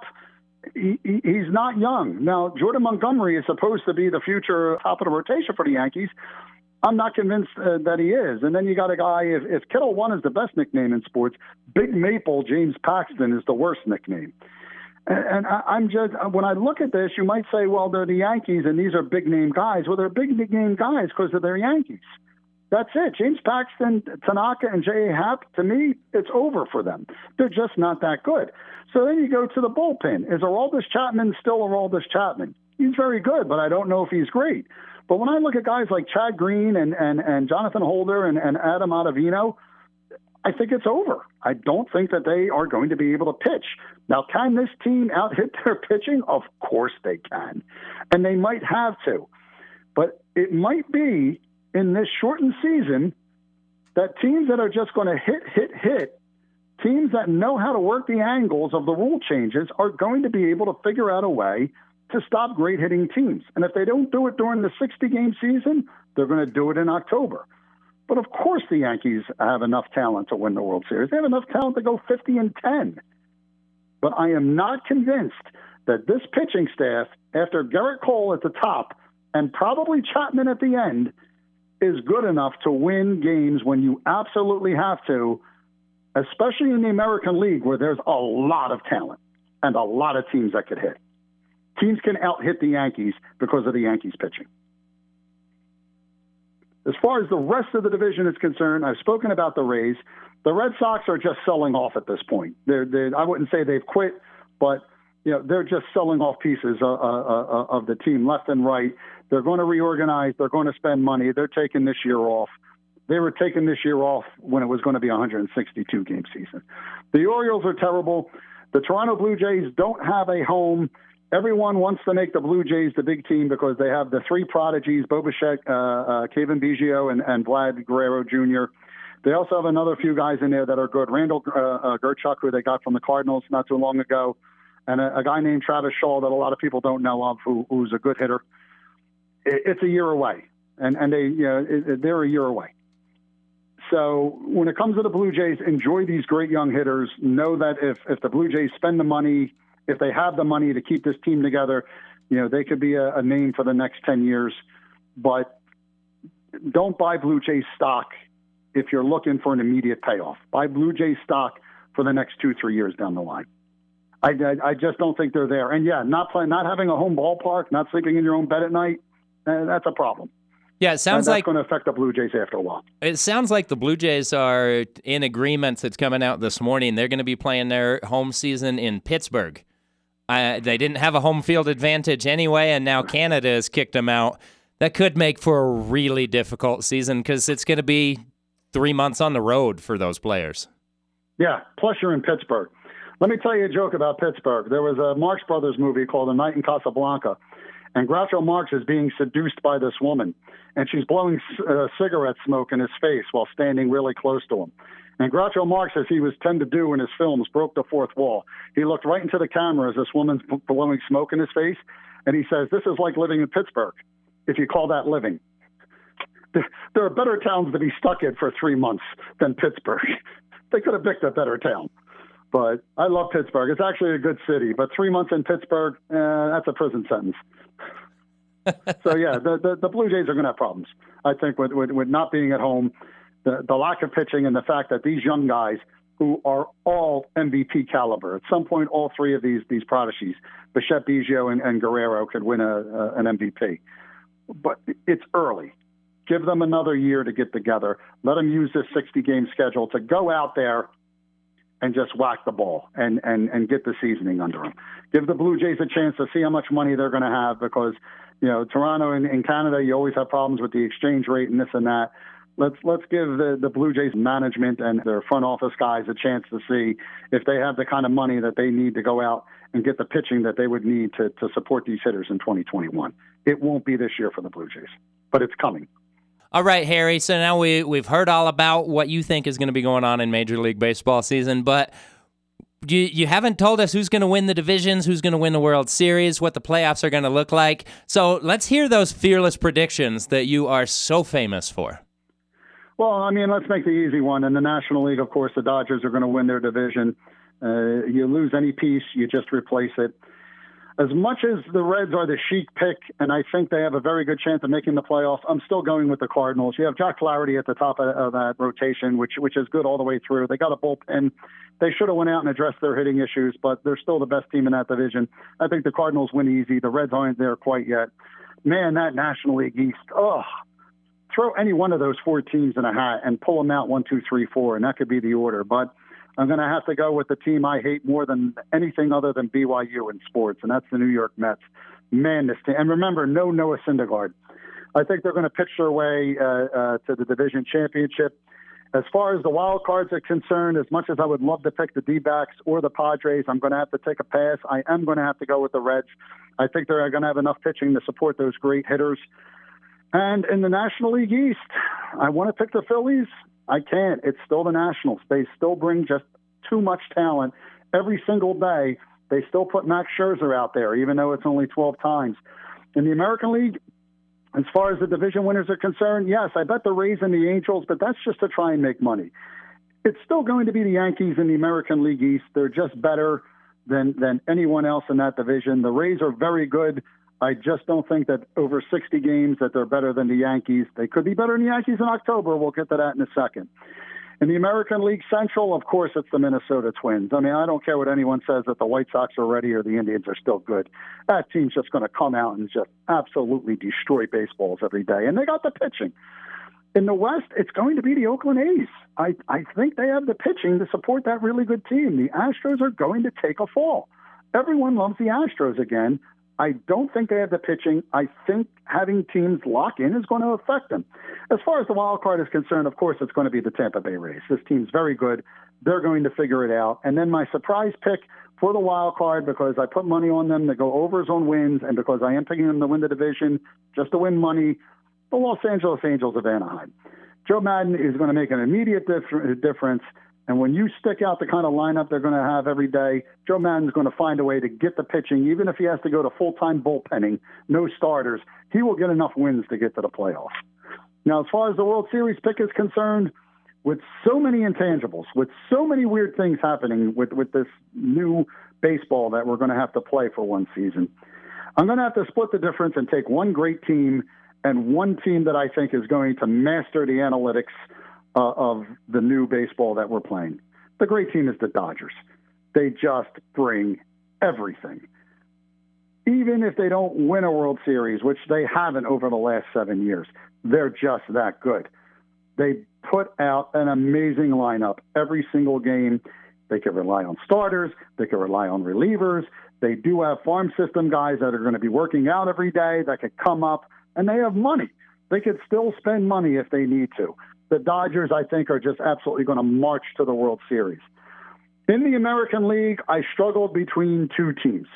he's not young. Now, Jordan Montgomery is supposed to be the future top of the rotation for the Yankees. I'm not convinced that he is. And then you got a guy, if Kettle One is the best nickname in sports, Big Maple James Paxton is the worst nickname. And I'm just, when I look at this, you might say, well, they're the Yankees and these are big name guys. Well, they're big name guys because of their Yankees. That's it. James Paxton, Tanaka, and J.A. Happ, to me, it's over for them. They're just not that good. So then you go to the bullpen. Is Aroldis Chapman still Aroldis Chapman? He's very good, but I don't know if he's great. But when I look at guys like Chad Green and Jonathan Holder and Adam Ottavino, I think it's over. I don't think that they are going to be able to pitch. Now, can this team out-hit their pitching? Of course they can. And they might have to. But it might be in this shortened season that teams that are just going to hit, teams that know how to work the angles of the rule changes are going to be able to figure out a way to stop great hitting teams. And if they don't do it during the 60-game season, they're going to do it in October. But of course the Yankees have enough talent to win the World Series. They have enough talent to go 50-10. But I am not convinced that this pitching staff, after Gerrit Cole at the top and probably Chapman at the end, is good enough to win games when you absolutely have to, especially in the American League where there's a lot of talent and a lot of teams that could hit. Teams can out-hit the Yankees because of the Yankees pitching. As far as the rest of the division is concerned, I've spoken about the Rays. The Red Sox are just selling off at this point. I wouldn't say they've quit, but they're just selling off pieces of the team left and right. They're going to reorganize. They're going to spend money. They're taking this year off. They were taking this year off when it was going to be a 162-game season. The Orioles are terrible. The Toronto Blue Jays don't have a home. Everyone wants to make the Blue Jays the big team because they have the three prodigies, Bo Bichette, Kevin Biggio, and Vlad Guerrero Jr. They also have another few guys in there that are good. Randall Gerchuk, who they got from the Cardinals not too long ago, and a guy named Travis Shaw that a lot of people don't know of, who's a good hitter. It's a year away, and they're a year away. So when it comes to the Blue Jays, enjoy these great young hitters. Know that if the Blue Jays spend the money, if they have the money to keep this team together, they could be a name for the next 10 years. But don't buy Blue Jays stock if you're looking for an immediate payoff. Buy Blue Jays stock for the next 2-3 years down the line. I just don't think they're there. And not having a home ballpark, not sleeping in your own bed at night, that's a problem. Yeah, it sounds like that's going to affect the Blue Jays after a while. It sounds like the Blue Jays are in agreement. That's coming out this morning. They're going to be playing their home season in Pittsburgh. They didn't have a home field advantage anyway, and now Canada has kicked them out. That could make for a really difficult season because it's going to be 3 months on the road for those players. Yeah, plus you're in Pittsburgh. Let me tell you a joke about Pittsburgh. There was a Marx Brothers movie called A Night in Casablanca, and Groucho Marx is being seduced by this woman, and she's blowing cigarette smoke in his face while standing really close to him. And Groucho Marx, as he was tend to do in his films, broke the fourth wall. He looked right into the camera as this woman's blowing smoke in his face, and he says, "This is like living in Pittsburgh, if you call that living." There are better towns to be stuck in for 3 months than Pittsburgh. They could have picked a better town. But I love Pittsburgh. It's actually a good city. But 3 months in Pittsburgh, that's a prison sentence. So, yeah, the Blue Jays are going to have problems, I think, with not being at home, the lack of pitching, and the fact that these young guys who are all MVP caliber, at some point all three of these prodigies, Bichette, Biggio, and Guerrero, could win an MVP. But it's early. Give them another year to get together. Let them use this 60-game schedule to go out there and just whack the ball and get the seasoning under them. Give the Blue Jays a chance to see how much money they're going to have because, Toronto and Canada, you always have problems with the exchange rate and this and that. Let's give the Blue Jays management and their front office guys a chance to see if they have the kind of money that they need to go out and get the pitching that they would need to support these hitters in 2021. It won't be this year for the Blue Jays, but it's coming. All right, Harry. So now we've heard all about what you think is going to be going on in Major League Baseball season, but you haven't told us who's going to win the divisions, who's going to win the World Series, what the playoffs are going to look like. So let's hear those fearless predictions that you are so famous for. Well, I mean, let's make the easy one. In the National League, of course, the Dodgers are going to win their division. You lose any piece, you just replace it. As much as the Reds are the chic pick, and I think they have a very good chance of making the playoffs, I'm still going with the Cardinals. You have Jack Flaherty at the top of that rotation, which is good all the way through. They got a bullpen. They should have went out and addressed their hitting issues, but they're still the best team in that division. I think the Cardinals win easy. The Reds aren't there quite yet. Man, that National League East, throw any one of those four teams in a hat and pull them out 1, 2, 3, 4, and that could be the order. But I'm going to have to go with the team I hate more than anything other than BYU in sports, and that's the New York Mets. Man, this team. And remember, no Noah Syndergaard. I think they're going to pitch their way to the division championship. As far as the wild cards are concerned, as much as I would love to pick the D-backs or the Padres, I'm going to have to take a pass. I am going to have to go with the Reds. I think they're going to have enough pitching to support those great hitters. And in the National League East, I want to pick the Phillies. I can't. It's still the Nationals. They still bring just too much talent every single day. They still put Max Scherzer out there, even though it's only 12 times. In the American League, as far as the division winners are concerned, yes, I bet the Rays and the Angels, but that's just to try and make money. It's still going to be the Yankees in the American League East. They're just better than anyone else in that division. The Rays are very good. I just don't think that over 60 games that they're better than the Yankees. They could be better than the Yankees in October. We'll get to that in a second. In the American League Central, of course, it's the Minnesota Twins. I mean, I don't care what anyone says that the White Sox are ready or the Indians are still good. That team's just going to come out and just absolutely destroy baseballs every day. And they got the pitching. In the West, it's going to be the Oakland A's. I think they have the pitching to support that really good team. The Astros are going to take a fall. Everyone loves the Astros again. I don't think they have the pitching. I think having teams lock in is going to affect them. As far as the wild card is concerned, of course, it's going to be the Tampa Bay Rays. This team's very good. They're going to figure it out. And then my surprise pick for the wild card, because I put money on them to go overs on wins, and because I am picking them to win the division just to win money, the Los Angeles Angels of Anaheim. Joe Madden is going to make an immediate difference. And when you stick out the kind of lineup they're going to have every day, Joe Madden's going to find a way to get the pitching. Even if he has to go to full-time bullpenning, no starters, he will get enough wins to get to the playoffs. Now, as far as the World Series pick is concerned, with so many intangibles, with so many weird things happening with this new baseball that we're going to have to play for one season, I'm going to have to split the difference and take one great team and one team that I think is going to master the analytics of the new baseball that we're playing. The great team is the Dodgers. They just bring everything. Even if they don't win a World Series, which they haven't over the last 7 years, they're just that good. They put out an amazing lineup every single game. They can rely on starters. They can rely on relievers. They do have farm system guys that are going to be working out every day that could come up, and they have money. They could still spend money if they need to. The Dodgers, I think, are just absolutely going to march to the World Series. In the American League, I struggled between two teams.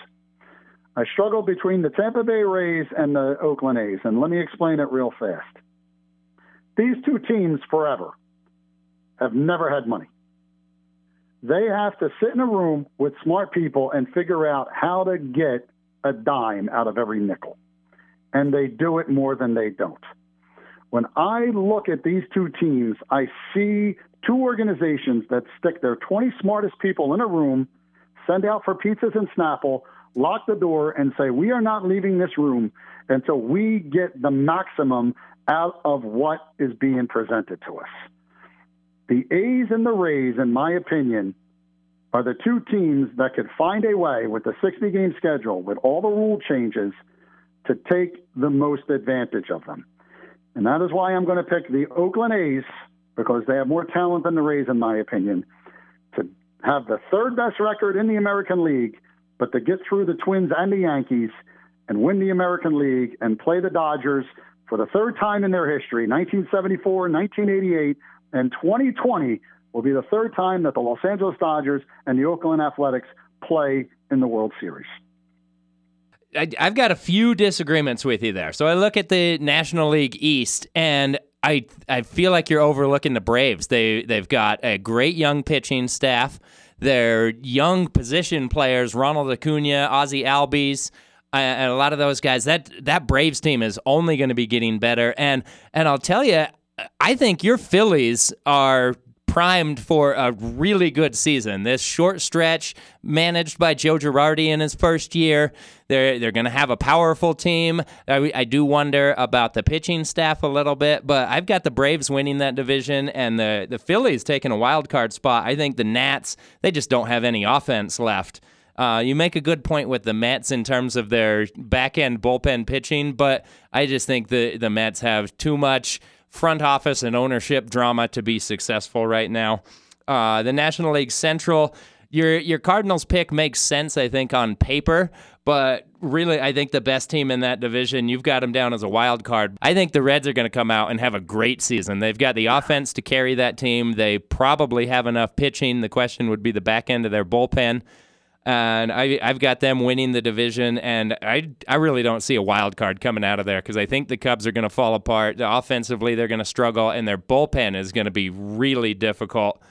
I struggled between the Tampa Bay Rays and the Oakland A's, and let me explain it real fast. These two teams forever have never had money. They have to sit in a room with smart people and figure out how to get a dime out of every nickel, and they do it more than they don't. When I look at these two teams, I see two organizations that stick their 20 smartest people in a room, send out for pizzas and Snapple, lock the door, and say, we are not leaving this room until we get the maximum out of what is being presented to us. The A's and the Rays, in my opinion, are the two teams that could find a way with the 60-game schedule, with all the rule changes, to take the most advantage of them. And that is why I'm going to pick the Oakland A's, because they have more talent than the Rays, in my opinion, to have the third best record in the American League, but to get through the Twins and the Yankees and win the American League and play the Dodgers for the third time in their history, 1974, 1988, and 2020 will be the third time that the Los Angeles Dodgers and the Oakland Athletics play in the World Series. I've got a few disagreements with you there. So I look at the National League East, and I feel like you're overlooking the Braves. They've got a great young pitching staff. Their young position players, Ronald Acuna, Ozzie Albies, and a lot of those guys, that Braves team is only going to be getting better. And I'll tell you, I think your Phillies are primed for a really good season. This short stretch managed by Joe Girardi in his first year, they're going to have a powerful team. I do wonder about the pitching staff a little bit, but I've got the Braves winning that division and the Phillies taking a wild card spot. I think the Nats, they just don't have any offense left. You make a good point with the Mets in terms of their back-end bullpen pitching, but I just think the Mets have too much front office and ownership drama to be successful right now. The National League Central, your Cardinals pick makes sense, I think, on paper, but really, I think the best team in that division, you've got them down as a wild card. I think the Reds are going to come out and have a great season. They've got the offense to carry that team. They probably have enough pitching. The question would be the back end of their bullpen. And I've got them winning the division, and I really don't see a wild card coming out of there because I think the Cubs are going to fall apart. Offensively, they're going to struggle, and their bullpen is going to be really difficult.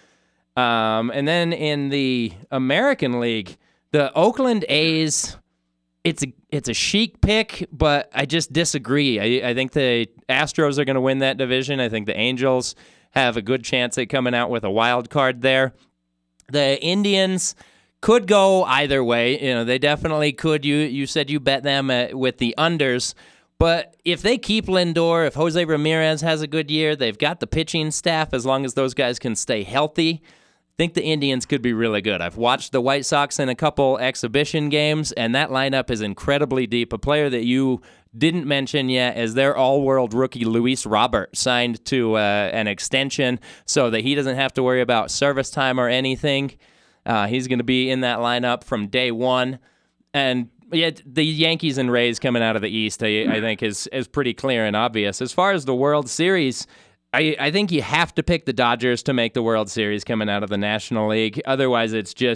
And then in the American League, the Oakland A's, it's a chic pick, but I just disagree. I think the Astros are going to win that division. I think the Angels have a good chance at coming out with a wild card there. The Indians could go either way. You know, they definitely could. You said you bet them with the unders. But if they keep Lindor, if Jose Ramirez has a good year, they've got the pitching staff as long as those guys can stay healthy. I think the Indians could be really good. I've watched the White Sox in a couple exhibition games, and that lineup is incredibly deep. A player that you didn't mention yet is their all-world rookie Luis Robert, signed to an extension so that he doesn't have to worry about service time or anything. He's going to be in that lineup from day one. And yet the Yankees and Rays coming out of the East, I think, is pretty clear and obvious. As far as the World Series, I think you have to pick the Dodgers to make the World Series coming out of the National League. Otherwise,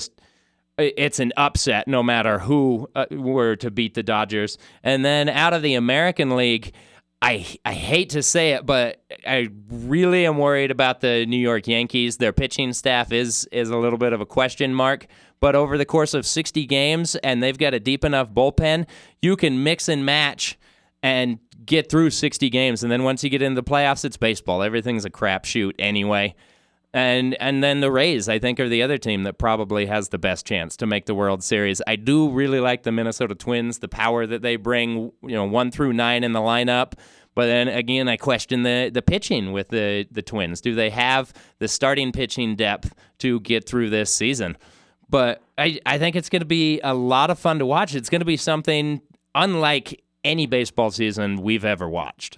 it's an upset no matter who were to beat the Dodgers. And then out of the American League, I hate to say it, but I really am worried about the New York Yankees. Their pitching staff is a little bit of a question mark, but over the course of 60 games, and they've got a deep enough bullpen, you can mix and match and get through 60 games. And then once you get into the playoffs, it's baseball. Everything's a crapshoot anyway. And then the Rays, I think, are the other team that probably has the best chance to make the World Series. I do really like the Minnesota Twins, the power that they bring, 1 through 9 in the lineup. But then again, I question the pitching with the Twins. Do they have the starting pitching depth to get through this season? But I think it's going to be a lot of fun to watch. It's going to be something unlike any baseball season we've ever watched.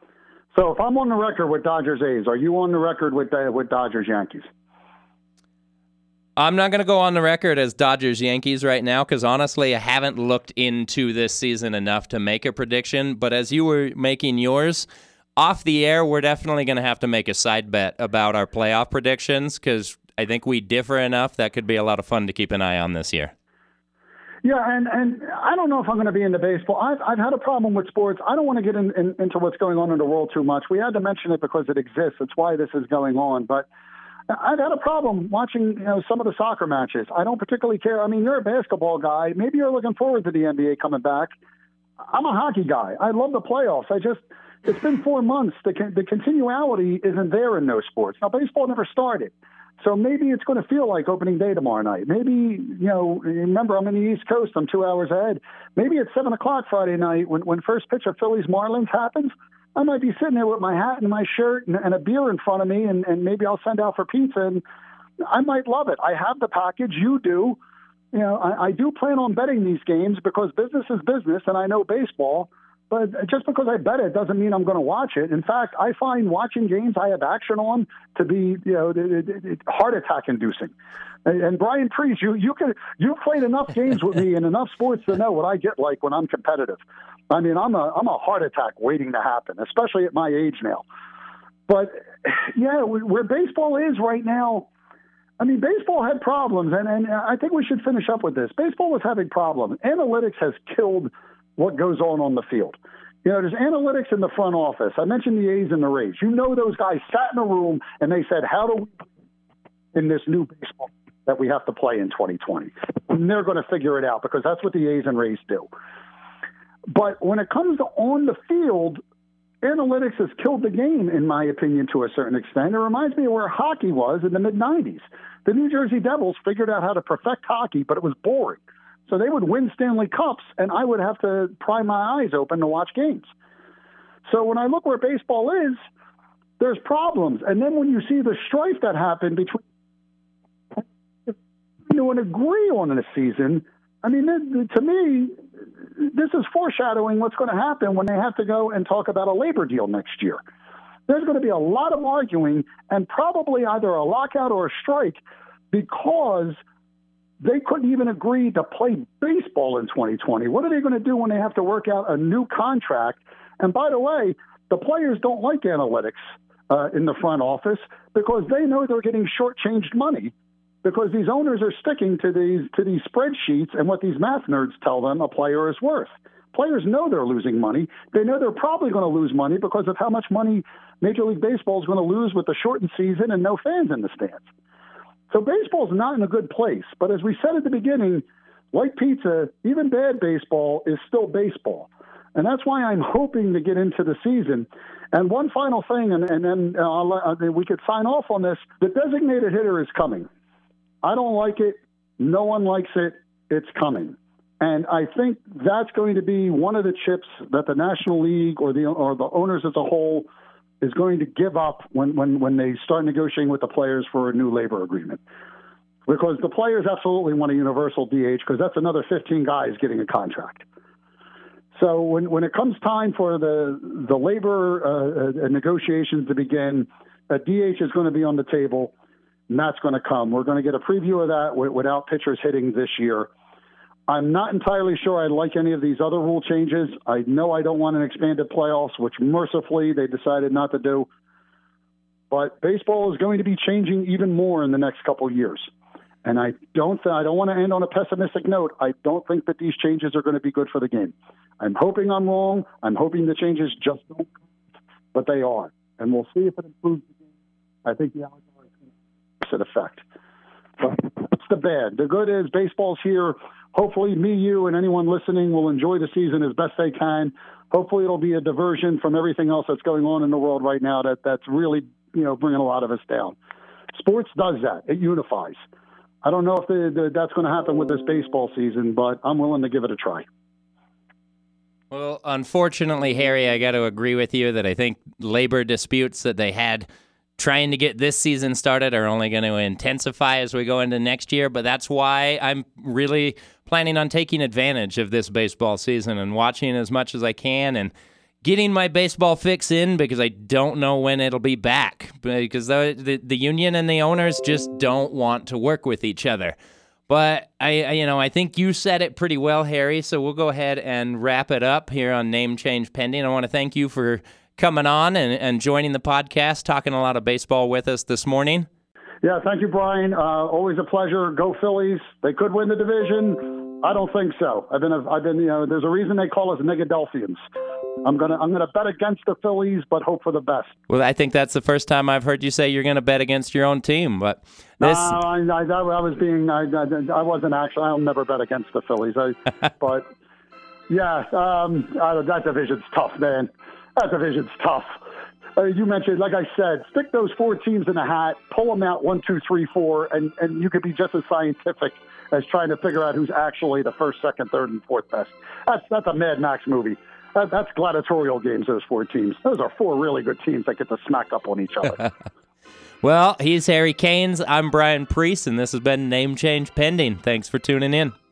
So if I'm on the record with Dodgers A's, are you on the record with Dodgers Yankees? I'm not going to go on the record as Dodgers Yankees right now because honestly, I haven't looked into this season enough to make a prediction. But as you were making yours, off the air, we're definitely going to have to make a side bet about our playoff predictions because I think we differ enough. That could be a lot of fun to keep an eye on this year. Yeah, and I don't know if I'm going to be into baseball. I've had a problem with sports. I don't want to get into what's going on in the world too much. We had to mention it because it exists. It's why this is going on. But I've had a problem watching some of the soccer matches. I don't particularly care. I mean, you're a basketball guy. Maybe you're looking forward to the NBA coming back. I'm a hockey guy. I love the playoffs. It's been 4 months. The continuality isn't there in those sports. Now, baseball never started. So maybe it's going to feel like opening day tomorrow night. Maybe, remember, I'm in the East Coast. I'm 2 hours ahead. Maybe at 7 o'clock Friday night when first pitch of Phillies Marlins happens, I might be sitting there with my hat and my shirt and a beer in front of me, and maybe I'll send out for pizza, and I might love it. I have the package. You do. I do plan on betting these games because business is business, and I know baseball. But just because I bet it doesn't mean I'm going to watch it. In fact, I find watching games I have action on to be, heart attack inducing. And Brian Priest, you've played enough games with me and enough sports to know what I get like when I'm competitive. I mean, I'm a heart attack waiting to happen, especially at my age now. But yeah, where baseball is right now, I mean, baseball had problems, and I think we should finish up with this. Baseball was having problems. Analytics has killed what goes on the field. There's analytics in the front office. I mentioned the A's and the Rays. Those guys sat in a room and they said, how do we in this new baseball that we have to play in 2020? And they're going to figure it out because that's what the A's and Rays do. But when it comes to on the field, analytics has killed the game, in my opinion, to a certain extent. It reminds me of where hockey was in the mid-'90s. The New Jersey Devils figured out how to perfect hockey, but it was boring. So they would win Stanley Cups, and I would have to pry my eyes open to watch games. So when I look where baseball is, there's problems. And then when you see the strife that happened between and agree on in a season, I mean, to me, this is foreshadowing what's going to happen when they have to go and talk about a labor deal next year. There's going to be a lot of arguing and probably either a lockout or a strike because they couldn't even agree to play baseball in 2020. What are they going to do when they have to work out a new contract? And by the way, the players don't like analytics in the front office because they know they're getting shortchanged money because these owners are sticking to these spreadsheets and what these math nerds tell them a player is worth. Players know they're losing money. They know they're probably going to lose money because of how much money Major League Baseball is going to lose with the shortened season and no fans in the stands. So baseball's not in a good place. But as we said at the beginning, like pizza, even bad baseball is still baseball. And that's why I'm hoping to get into the season. And one final thing, and then we could sign off on this. The designated hitter is coming. I don't like it. No one likes it. It's coming. And I think that's going to be one of the chips that the National League or the owners as a whole is going to give up when they start negotiating with the players for a new labor agreement. Because the players absolutely want a universal DH because that's another 15 guys getting a contract. So when it comes time for the labor negotiations to begin, a DH is going to be on the table, and that's going to come. We're going to get a preview of that without pitchers hitting this year. I'm not entirely sure I like any of these other rule changes. I know I don't want an expanded playoffs, which mercifully they decided not to do. But baseball is going to be changing even more in the next couple of years. And I don't want to end on a pessimistic note. I don't think that these changes are going to be good for the game. I'm hoping I'm wrong. I'm hoping the changes just don't come, but they are. And we'll see if it improves the game. I think the outdoor is going to have effect. But that's the bad. The good is baseball's here. Hopefully me, you, and anyone listening will enjoy the season as best they can. Hopefully it'll be a diversion from everything else that's going on in the world right now that's really, bringing a lot of us down. Sports does that. It unifies. I don't know if that's going to happen with this baseball season, but I'm willing to give it a try. Well, unfortunately, Harry, I got to agree with you that I think labor disputes that they had trying to get this season started are only going to intensify as we go into next year, but that's why I'm really planning on taking advantage of this baseball season and watching as much as I can and getting my baseball fix in because I don't know when it'll be back because the union and the owners just don't want to work with each other. But I think you said it pretty well, Harry, so we'll go ahead and wrap it up here on Name Change Pending. I want to thank you for coming on and joining the podcast, talking a lot of baseball with us this morning. Yeah, thank you, Brian. Always a pleasure. Go Phillies. They could win the division. I don't think so. I've been. There's a reason they call us Negadelphians. I'm gonna bet against the Phillies, but hope for the best. Well, I think that's the first time I've heard you say you're gonna bet against your own team. But this, I wasn't actually. I'll never bet against the Phillies. But yeah, that division's tough, man. That division's tough. You mentioned, like I said, stick those 4 teams in a hat, pull them out 1, 2, 3, 4, and you could be just as scientific as trying to figure out who's actually the first, second, third, and fourth best. That's a Mad Max movie. That's gladiatorial games, those 4 teams. Those are 4 really good teams that get to smack up on each other. Well, he's Harry Canes. I'm Brian Priest, and this has been Name Change Pending. Thanks for tuning in.